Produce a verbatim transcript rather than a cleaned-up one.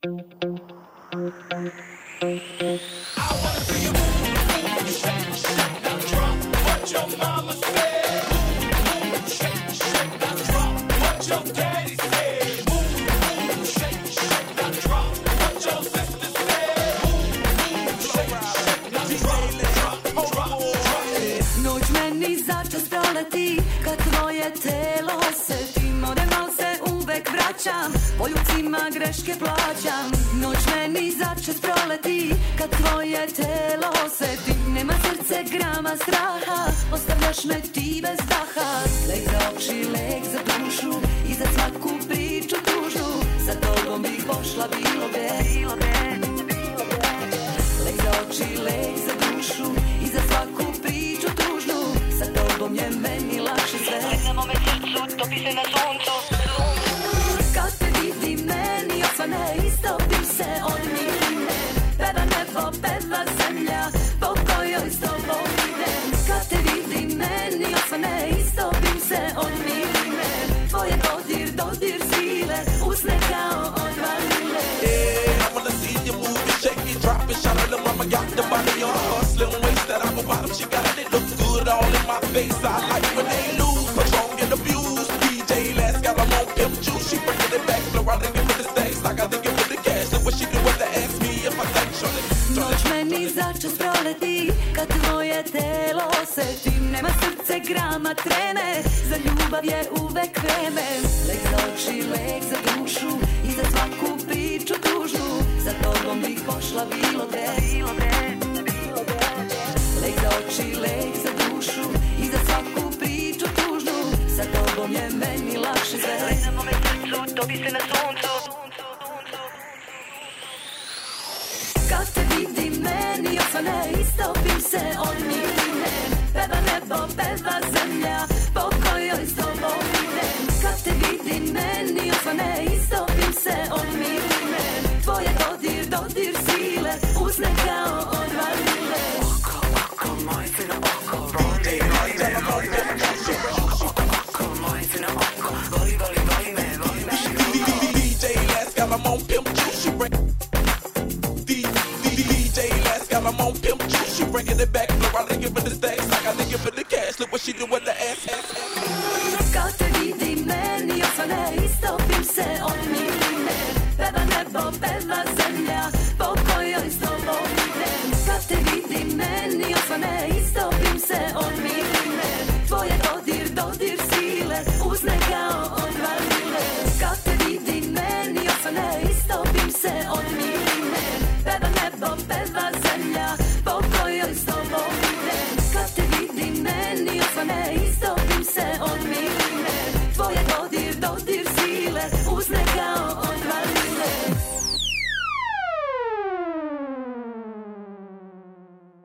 Poljubcima greške plaćam. Noć meni začas proleti kad tvoje telo osetim. Nema srce grama straha, ostavljaš me ti bez daha. Leg za oči, leg za dušu i za svaku priču tužnu. Sa tobom bih pošla bilo gde. Leg za oči, leg za dušu i za svaku priču tužnu. Sa tobom je meni lakše sve. Na mome srcu topi se na suncu. Kad te vidim meni osvane, istopim se od miline. Peva nebo, peva zemlja, po kojoj s tobom idem. Kad te vidim meni osvane, istopim se od miline. Tvoje dodir, dodir sile, usne kao od vanile. Yeah, I wanna see you move it, shake it, drop it, shout out to mama, got the body on her slim waist that I'm about. She got it, look good all in my face. I like when they lose, Patron get abused. D J last got them on pimp juice. She bringing it back, flow out and give me the stakes. Like I think it with the cash. Look what she do when they ask me if I think Shirley. Noć meni začas proleti kad tvoje telo osetim. Nema srce grama treme, za ljubav je uvek vreme. Leg za oči, leg za dušu i za svaku priču tužnu. Za tobom bih pošla bilo gde. Leg za oči, leg za dušu i za svaku priču tužnu. Sa tobom je meni lakše sve. Na mome srcu topi se na suncu. Kad te vidim meni osvane, istopim se od miline. Peva nebo, peva zemlja, po kojoj s tobom idem. Kad te vidim meni osvane, istopim se od miline. Tvoje dodir, dodir sile, usne kao od vanile. Oko, oko, moj se na oko, voli, voli me, voli me. Oko, oko, moj se na oko, voli, voli, voli me, voli me. D J last got them on pimp juice. She bring D J last got them on pimp juice. She bringing it back, flow out and give me the stacks. Like I think for the cash. Look what she do with the ass. Kad te vidim meni osvane, istopim se od miline. Peva nebo, peva zemlja, po kojoj s tobom idem. Kad te vidim meni osvane, istopim se od miline.